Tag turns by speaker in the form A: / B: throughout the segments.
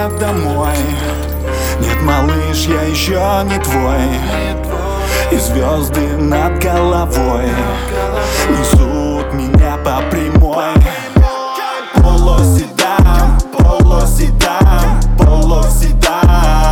A: звонят домой. Нет, малыш, я еще не твой. И звезды над головой несут меня по прямой. Полуседан, полуседан, полуседан.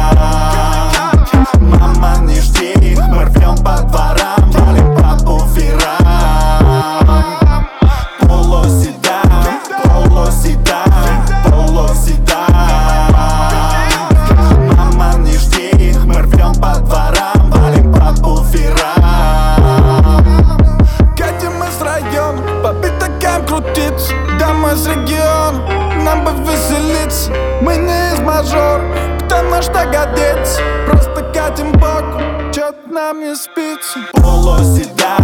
A: Мама, не жди, мы рвем по дворам, валим по буферам. Полуседан, полуседан, полуседан. Мама, не жди, мы рвем по дворам, валим по буферам.
B: Катим мы с района, по битакам крутиться. Да, мы с региона, нам бы веселиться. Мы не из мажор, потому что годится. Просто катим боком, чё-то нам не спится.
A: Полуседан.